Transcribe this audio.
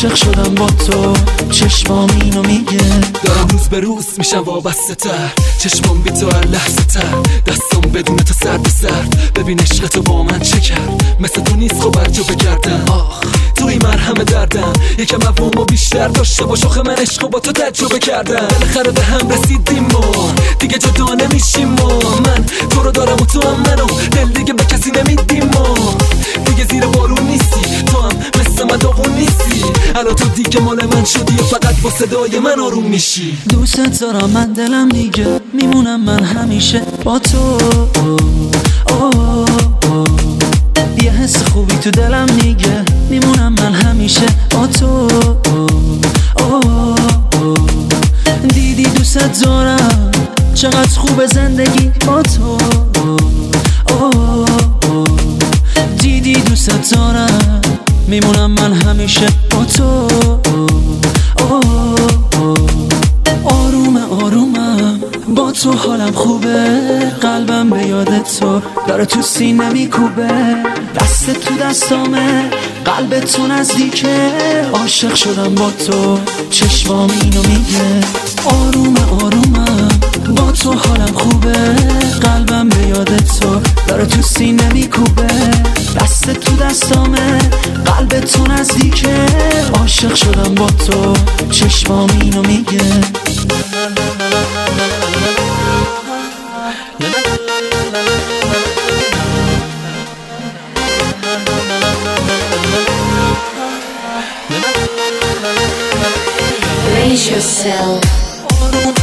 عاشق شدم با تو، چشمام اینو میگه. دارم روز به روز میشم وابسته تر، چشمام بی تو هر لحظه تر، دستام بدون تو سر به سر. ببین عشق تو با من چه کرد، مثل تو نیست خب برجا بگردم. آخ توی مرهم دردم، یکم افهمو بیشتر داشته باش. آخه من عشقو با تو تجربه کردم، بالاخره به هم رسیدیم و دیگه جدا نمیشیم و من تو رو دارم و تو هم منو، دل دیگه به کسی نمیدیم و دیگه زیر بارون نیستی، تو هم مثل من داغون نیستی. الان تو دیگه مال من شدی و فقط با صدای من آروم میشی. دوست دارم من، دلم دیگه میمونم من همیشه با تو. یه حس خوبی تو دلم دیگه میمونم من همیشه با تو. دیدی دوست دارم، چقدر خوب زندگی با تو. دیدی دوست دارم، میمونم من همیشه با تو. آرومم با تو، حالم خوبه، قلبم به یاد تو داره تو سینه میکوبه. دست تو دستامه، قلب تو نزدیکه، عاشق شدم با تو، چشمام اینو میگه. آرومم با تو، حالم خوبه، قلبم به یاد تو داره تو سینه میکوبه. دست تو دستامه، قلب تو نزدیکه، عاشق شدم با تو، چشمام اینو میگه. Raise yourself.